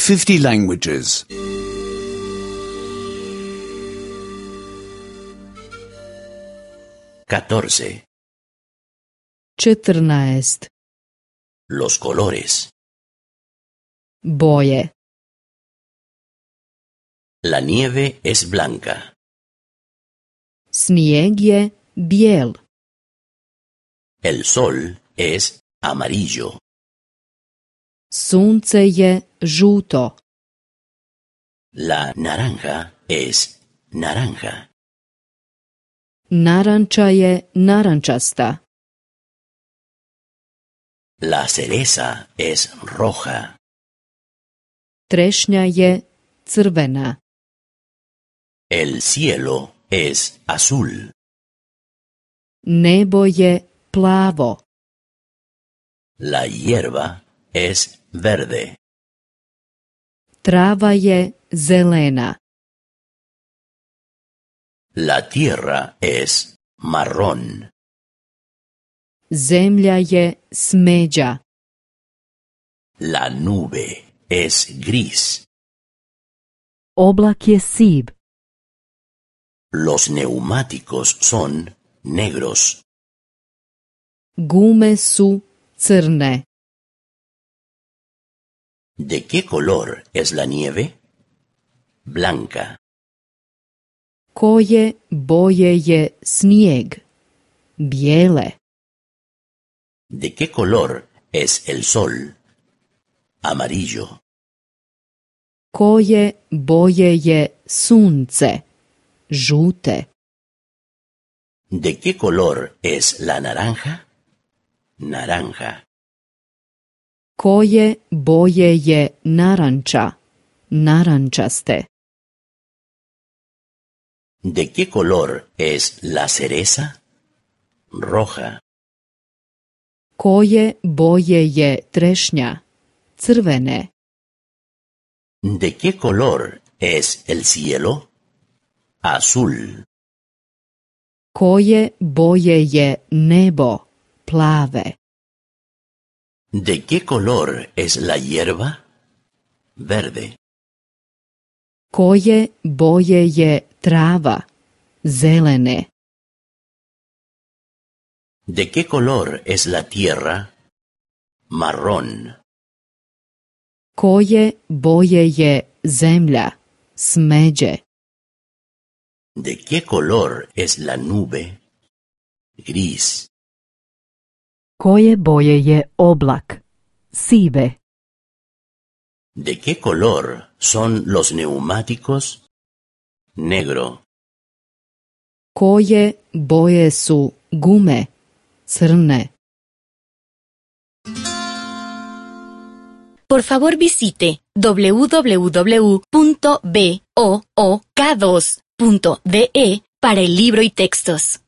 50 languages. 14. 14. Los colores. Boje. La nieve es blanca. Snijeg je bijel. El sol es amarillo. Sunce je žuto. La naranja es naranja. Naranča je narančasta. La cereza es roja. Trešnja je crvena. El cielo es azul. Nebo je plavo. La hierba es verde. Trava je zelena. La tierra es marrón. Zemlja je smeđa. La nube es gris. Oblak je siv. Los neumáticos son negros. Gume su crne. ¿De qué color es la nieve? Blanca. Koje boje je snijeg? Bijele. ¿De qué color es el sol? Amarillo. Koje boje je sunce? Žute. ¿De qué color es la naranja? Naranja. Koje boje je naranča? Narančaste. ¿De qué color es la cereza? Roja. Koje boje je trešnja? Crvene. ¿De qué color es el cielo? Azul. Koje boje je nebo? Plave. ¿De qué color es la hierba? Verde. Koje boje je trava? Zelene. ¿De qué color es la tierra? Marrón. Koje boje je zemlja? Smeđe. ¿De qué color es la nube? Gris. Koje boje je oblak? Sive. ¿De qué color son los neumáticos? Negro. Koje boje su gume? Crne. Por favor visite www.book2.de para el libro y textos.